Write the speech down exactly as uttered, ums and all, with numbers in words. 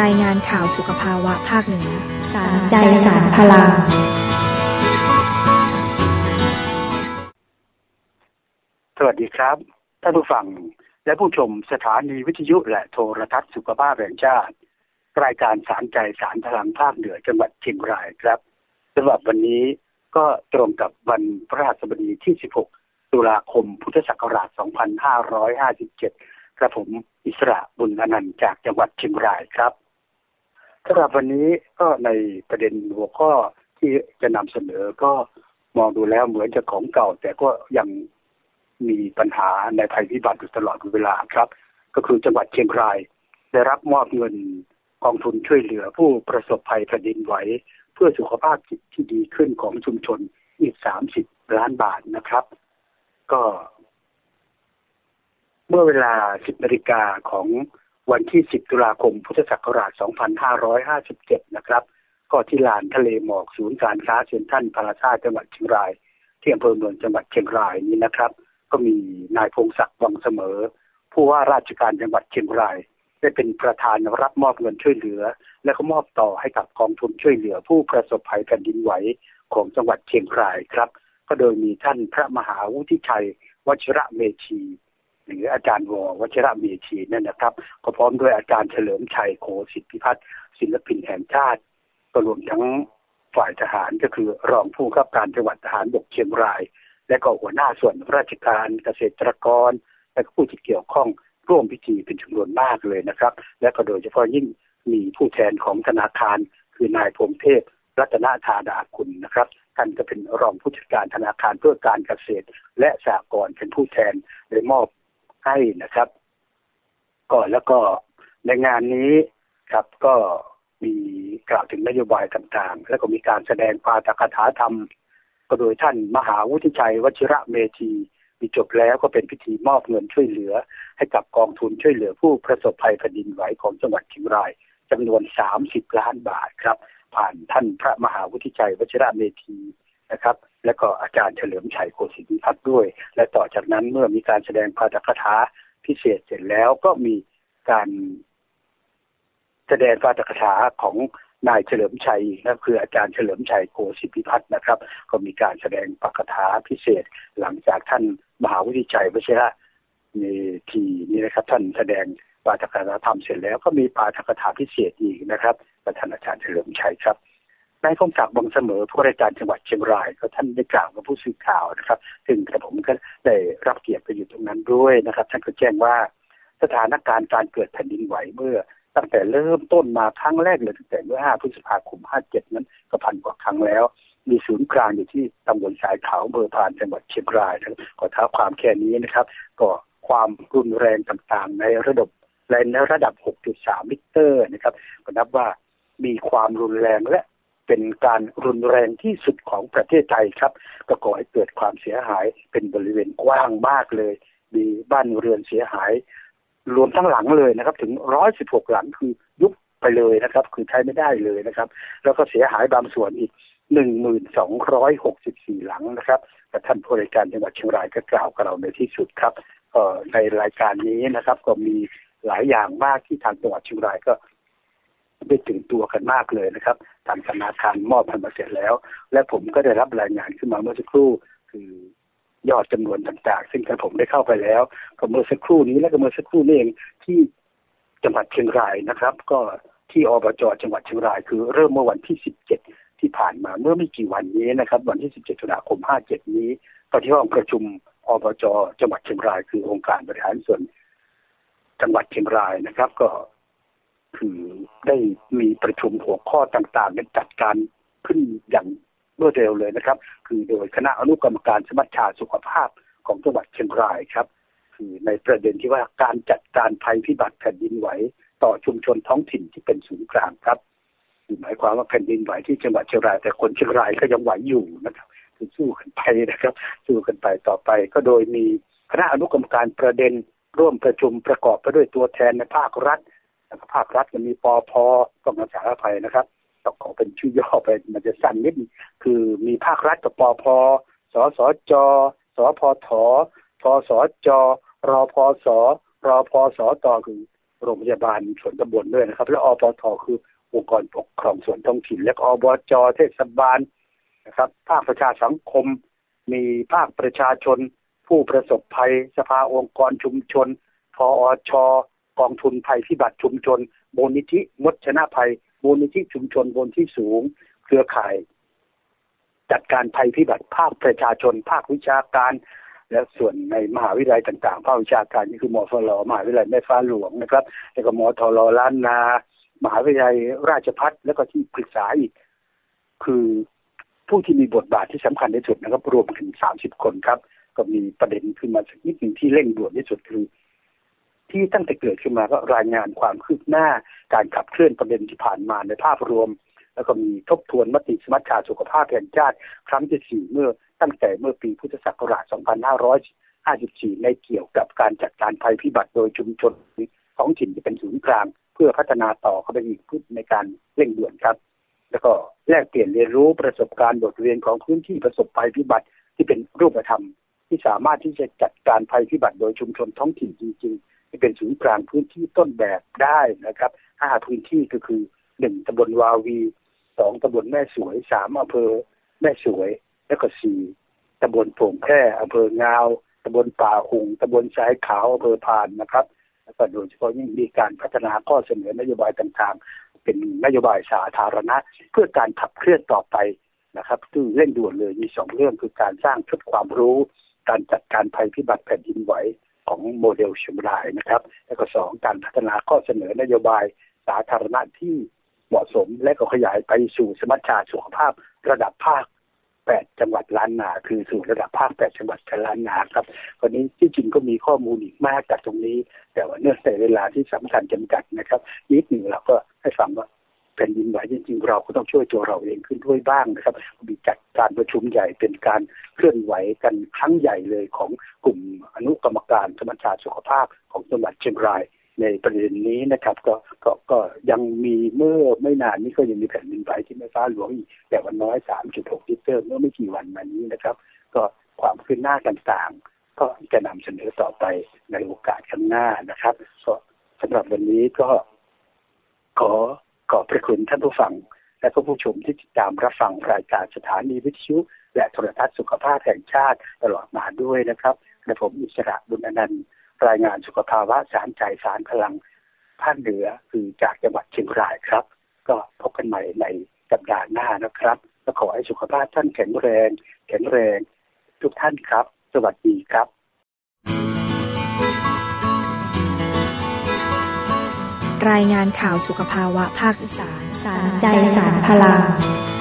รายงานข่าวสุขภาวะภาคเหนือสารใจสารพลังสวัสดีครับท่านผู้ฟังและผู้ชมสถานีวิทยุและโทรทัศน์สุขภาพแห่งชาติรายการสารใจสารพลังภาคเหนือจังหวัดเชียงรายครับสำหรับวันนี้ก็ตรงกับวันพฤหัสบดีที่สิบหกตุลาคมพุทธศักราชสองพันห้าร้อยห้าสิบเจ็ดกระผมอิสระบุญอนันต์จากจังหวัดเชียงรายครับสำหรับวันนี้ก็ในประเด็นหัวข้อที่จะนำเสนอก็มองดูแล้วเหมือนจะของเก่าแต่ก็ยังมีปัญหาในภัยพิบัติอยู่ตลอดเวลาครับก็คือจังหวัดเชียงรายได้รับมอบเงินกองทุนช่วยเหลือผู้ประสบภัยแผ่นดินไหวเพื่อสุขภาพจิตที่ดีขึ้นของชุมชนอีกสามสิบล้านบาทนะครับก็เมื่อเวลา สิบนาฬิกาของวันที่สิบตุลาคมพุทธศักราชสองพันห้าร้อยห้าสิบเจ็ดนะครับก็ที่ลานทะเลหมอกศูนย์การค้าเซ็นทรัลพลาซ่าจังหวัดเชียงรายที่อำเภอเมืองจังหวัดเชียงรายนี้นะครับก็มีนายพงศักดิ์วังเสมอผู้ว่าราชการจังหวัดเชียงรายได้เป็นประธานรับมอบเงินช่วยเหลือและก็มอบต่อให้กับกองทุนช่วยเหลือผู้ประสบภัยแผ่นดินไหวของจังหวัดเชียงรายครับก็โดยมีท่านพระมหาวุฒิชัยวชิระเมธีหรืออาจารย์ววชิระเมธีนั่นนะครับก็พร้อมด้วยอาจารย์เฉลิมชัยโคสิทธิพิพัฒน์ศิลปินแห่งชาติก็รวมทั้งฝ่ายทหารก็คือรองผู้บังคับการจังหวัดทหารบกเชียงรายและก็หัวหน้าส่วนราชการเกษตรกรและผู้ที่เกี่ยวข้องร่วมพิธีเป็นจำนวนมากเลยนะครับและก็โดยเฉพาะยิ่งมีผู้แทนของธนาคารคือนายพงเทพรัตนธาดาคุณนะครับท่านก็เป็นรองผู้จัดการธนาคารเพื่อการเกษตรและสหกรณ์เป็นผู้แทนได้มอบให้นะครับก็แล้วก็ในงานนี้ครับก็มีกล่าวถึงนโยบายต่างๆแล้วก็มีการแสดงปาฐกถาธรรมก็โดยท่านมหาวุฒิชัยวชิระเมธีมีจบแล้วก็เป็นพิธีมอบเงินช่วยเหลือให้กับกองทุนช่วยเหลือผู้ประสบภัยแผ่นดินไหวของจังหวัดเชียงรายจำนวนสามสิบล้านบาทครับผ่านท่านพระมหาวุฒิชัยวชิระเมธีนะครับและก็อาจารย์เฉลิมชัยโคสิทธิพิพัฒน์ด้วยและต่อจากนั้นเมื่อมีการแสดงปาฐกถาพิเศษเสร็จแล้วก็มีการแสดงปาฐกถาของนายเฉลิมชัยนั่นคืออาจารย์เฉลิมชัยโคสิทธิพิพัฒน์นะครับก็มีการแสดงปาฐกถาพิเศษหลังจากท่านมหาวุฒิชัยวชิระเมธีนี่นะครับท่านแสดงปาฐกถาธรรมเสร็จแล้วก็มีปาฐกถาพิเศษอีกนะครับประธานอาจารย์เฉลิมชัยครับนายพงศักดิ์วังเสมอผู้ราชการจังหวัดเชียงรายก็ท่านได้กล่าวกับผู้สื่อข่าวนะครับซึ่งกระผมก็ได้รับเกียรติไปอยู่ตรงนั้นด้วยนะครับท่านก็แจ้งว่าสถานการณ์การเกิดแผ่นดินไหวเมื่อตั้งแต่เริ่มต้นมาครั้งแรกเลยตั้งแต่เมื่อห้าพฤษภาคมห้าเจ็ดนั้นก็พันกว่าครั้งแล้วมีศูนย์กลางอยู่ที่ตำบลสายขาวอำเภอพานจังหวัดเชียงรายนะครับก็ท้าความแค่นี้นะครับก็ความรุนแรงต่างๆในระดับในระดับ หกจุดสาม ลิตรนะครับก็นับว่ามีความรุนแรงและเป็นการรุนแรงที่สุดของประเทศไทยครับก็ก่อให้เกิดความเสียหายเป็นบริเวณกว้างมากเลยมีบ้านเรือนเสียหายรวมทั้งหลังเลยนะครับถึงหนึ่งร้อยสิบหกหลังคือยุบไปเลยนะครับคือใช้ไม่ได้เลยนะครับแล้วก็เสียหายบางส่วนอีก หนึ่งพันสองร้อยหกสิบสี่ หลังนะครับแต่ท่านผู้ราชการจังหวัดเชียงรายก็กล่าวกับเราในที่สุดครับเอ่อในรายการนี้นะครับก็มีหลายอย่างมากที่ทางจังหวัดเชียงรายก็ได้ตื่นตัวกันมากเลยนะครับทางธนาคารมอบให้มาเสร็จแล้วและผมก็ได้รับรายงานขึ้นมาเมื่อสักครู่คือยอดจำนวนต่างๆซึ่งกระผมได้เข้าไปแล้วก็เมื่อสักครู่นี้และก็เมื่อสักครู่นี้เองที่จังหวัดเชียงรายนะครับก็ที่อบจ.จังหวัดเชียงรายคือเริ่มเมื่อวันที่สิบเจ็ดที่ผ่านมาเมื่อไม่กี่วันนี้นะครับวันที่สิบเจ็ดตุลาคมห้าเจ็ดนี้ตอนที่ห้องประชุมอบจ.จังหวัดเชียงรายคือองค์การบริหารส่วนจังหวัดเชียงรายนะครับก็คือได้มีประชุมหัวข้อต่างๆและจัดการขึ้นอย่างรวดเร็วเลยนะครับคือโดยคณะอนุกรรมการสมัชชาสุขภาพของจังหวัดเชียงรายครับคือในประเด็นที่ว่าการจัดการภัยพิบัติแผ่นดินไหวต่อชุมชนท้องถิ่นที่เป็นศูนย์กลางครับคือหมายความว่าแผ่นดินไหวที่จังหวัดเชียงรายแต่คนเชียงรายก็ยังไหวอยู่นะครับคือสู้กันไปนะครับสู้กันไปต่อไปก็โดยมีคณะอนุกรรมการประเด็นร่วมประชุมประกอบไปด้วยตัวแทนในภาครัฐภาครัฐก็มีปพ.ต้องรักษาภัยนะครับต้องขอเป็นชื่อย่อไปมันจะสั้นนิดคือมีภาครัฐกับปพ.สสจ.สพท.พสจ.รพส.รพสต.คือโรงพยาบาลส่วนตำบลด้วยนะครับและอปทคือองค์กรปกครองส่วนท้องถิ่นและอบจเทศบาลนะครับภาคประชาสังคมมีภาคประชาชนผู้ประสบภัยสภาองค์กรชุมชนพอชกองทุนภัยพิบัติชุมชนมูลนิธิมดชนะภัยมูลนิธิชุมชนบนที่สูงเครือข่ายจัดการภัยพิบัติภาคประชาชนภาควิชาการและส่วนในมหาวิทยาลัยต่างๆภาควิชาการนี่คือมฟลมหาวิทยาลัยแม่ฟ้าหลวงนะครับแล้วก็มทลล้านนามหาวิทยาลัยราชภัฏแล้วก็ที่ปรึกษาอีกคือผู้ที่มีบทบาทที่สำคัญที่สุดนะครับรวมถึงสามสิบคนครับก็มีประเด็นขึ้นมาสักนิดนึงที่เร่งด่วนที่สุดคือที่ตั้งแต่เกิดขึ้นมาก็รายงานความคืบหน้าการขับเคลื่อนประเด็นที่ผ่านมาในภาพรวมแล้วก็มีทบทวนมติสมัชชาสุขภาพแห่งชาติครั้งที่สี่เมื่อตั้งแต่เมื่อปีพุทธศักราชสองพันห้าร้อยห้าสิบสี่ในเกี่ยวกับการจัดการภัยพิบัติโดยชุมชนท้องถิ่นที่เป็นศูนย์กลางเพื่อพัฒนาต่อเข้าไปอีกในการเร่งด่วนครับแล้วก็แลกเปลี่ยนเรียนรู้ประสบการณ์บทเรียนของพื้นที่ประสบภัยพิบัติที่เป็นรูปธรรมที่สามารถที่จะจัดการภัยพิบัติโดยชุมชนท้องถิ่นจริงๆที่เป็นศูนย์กลางพื้นที่ต้นแบบได้นะครับห้าพื้นที่ก็คือหนึ่งตำบลวาวีสองตำบลแม่สวยสามอำเภอแม่สวยแล้วก็สี่ตำบลโป่งแพร่อำเภองาวตำบลป่าหุงตำบลสายขาวอำเภอพานนะครับแล้วก็โดยเฉพาะยิ่งมีการพัฒนาข้อเสนอนโยบายต่างๆเป็นนโยบายสาธารณะเพื่อการขับเคลื่อนต่อไปนะครับซึ่งเร่งด่วนเลยมีสองเรื่องคือการสร้างชุดความรู้การจัดการภัยพิบัติแผ่นดินไหวของโมเดลเชียงรายนะครับแล้วก็สองการพัฒนาข้อเสนอนโยบายสาธารณะที่เหมาะสมและก็ขยายไปสู่สมัชชาสุขภาพระดับภาคแปดจังหวัดล้านนาคือสู่ระดับภาคแปดจังหวัดล้านนาครับวันนี้ที่จริงก็มีข้อมูลอีกมากจากตรงนี้แต่ว่าเนื่องจากเวลาที่สำคัญจำกัดนะครับนิดหนึ่งเราก็ให้ฟังว่าแผ่นดินไหวจริงๆเราก็ต้องช่วยตัวเราเองขึ้นด้วยบ้างนะครับมีจัดการประชุมใหญ่เป็นการเคลื่อนไหวกันครั้งใหญ่เลยของกลุ่มอนุกรรมการสมัชชาสุขภาพของจังหวัดเชียงรายในประเด็นนี้นะครับก็ก็ก็ยังมีเมื่อไม่นานนี้ก็ยังมีแผ่นดินไหวที่แม่ฟ้าหลวงอีกแต่วันน้อย สามจุดหก ริกเตอร์เมื่อไม่กี่วันมานี้นะครับก็ความคืบหน้าต่างๆก็จะนำเสนอต่อไปในโอกาสข้างหน้านะครับก็สำหรับวันนี้ก็ขอขอบพระคุณท่านผู้ฟังและก็ผู้ชมที่ติดตามรับฟังรายการสถานีวิทยุและโทรทัศน์สุขภาพแห่งชาติตลอดมาด้วยนะครับและผมอิสระบุญอนันต์รายงานสุขภาวะสารใจสารพลังภาคเหนือคือจากจังหวัดเชียงรายครับก็พบกันใหม่ในสัปดาห์หน้านะครับและขอให้สุขภาพท่านแข็งแรงแข็งแรงทุกท่านครับสวัสดีครับรายงานข่าวสุขภาวะภาคอีสานสารใจสารพลัง